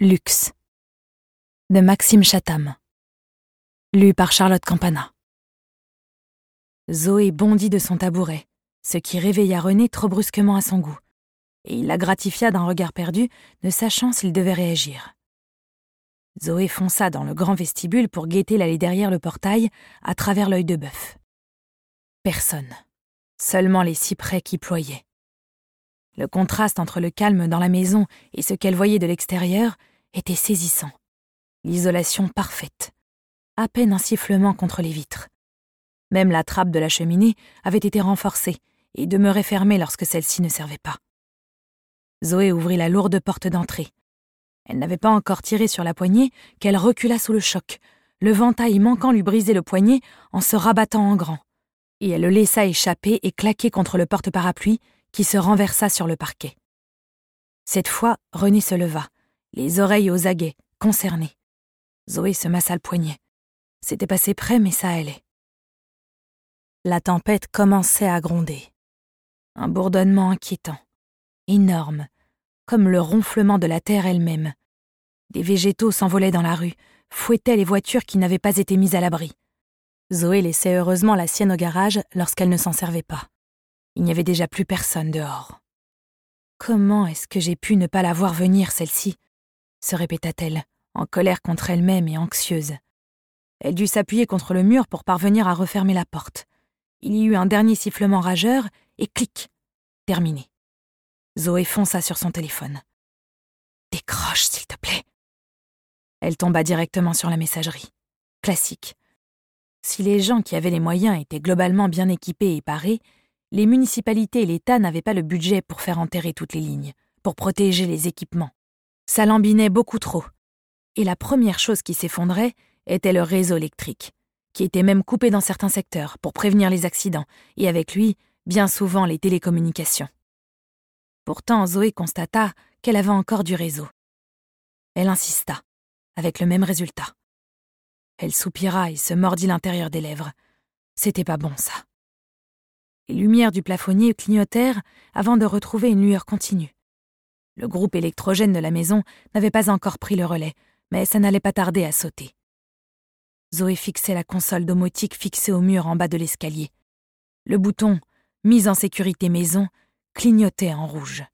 Luxe de Maxime Chatham. Lu par Charlotte Campana. Zoé bondit de son tabouret, ce qui réveilla René trop brusquement à son goût, et il la gratifia d'un regard perdu, ne sachant s'il devait réagir. Zoé fonça dans le grand vestibule pour guetter l'allée derrière le portail à travers l'œil de bœuf. Personne, seulement les cyprès qui ployaient. Le contraste entre le calme dans la maison et ce qu'elle voyait de l'extérieur était saisissant. L'isolation parfaite. À peine un sifflement contre les vitres. Même la trappe de la cheminée avait été renforcée et demeurait fermée lorsque celle-ci ne servait pas. Zoé ouvrit la lourde porte d'entrée. Elle n'avait pas encore tiré sur la poignée qu'elle recula sous le choc, le ventail manquant lui briser le poignet en se rabattant en grand. Et elle le laissa échapper et claquer contre le porte-parapluie qui se renversa sur le parquet. Cette fois, René se leva, les oreilles aux aguets, concerné. Zoé se massa le poignet. C'était passé près, mais ça allait. La tempête commençait à gronder. Un bourdonnement inquiétant, énorme, comme le ronflement de la terre elle-même. Des végétaux s'envolaient dans la rue, fouettaient les voitures qui n'avaient pas été mises à l'abri. Zoé laissait heureusement la sienne au garage lorsqu'elle ne s'en servait pas. Il n'y avait déjà plus personne dehors. Comment est-ce que j'ai pu ne pas la voir venir, celle-ci ? Se répéta-t-elle, en colère contre elle-même et anxieuse. Elle dut s'appuyer contre le mur pour parvenir à refermer la porte. Il y eut un dernier sifflement rageur et clic, terminé. Zoé fonça sur son téléphone. « Décroche, s'il te plaît !» Elle tomba directement sur la messagerie. Classique. Si les gens qui avaient les moyens étaient globalement bien équipés et parés, les municipalités et l'État n'avaient pas le budget pour faire enterrer toutes les lignes, pour protéger les équipements. Ça lambinait beaucoup trop. Et la première chose qui s'effondrait était le réseau électrique, qui était même coupé dans certains secteurs pour prévenir les accidents, et avec lui, bien souvent les télécommunications. Pourtant, Zoé constata qu'elle avait encore du réseau. Elle insista, avec le même résultat. Elle soupira et se mordit l'intérieur des lèvres. C'était pas bon, ça. Les lumières du plafonnier clignotèrent avant de retrouver une lueur continue. Le groupe électrogène de la maison n'avait pas encore pris le relais, mais ça n'allait pas tarder à sauter. Zoé fixait la console domotique fixée au mur en bas de l'escalier. Le bouton « Mise en sécurité maison » clignotait en rouge.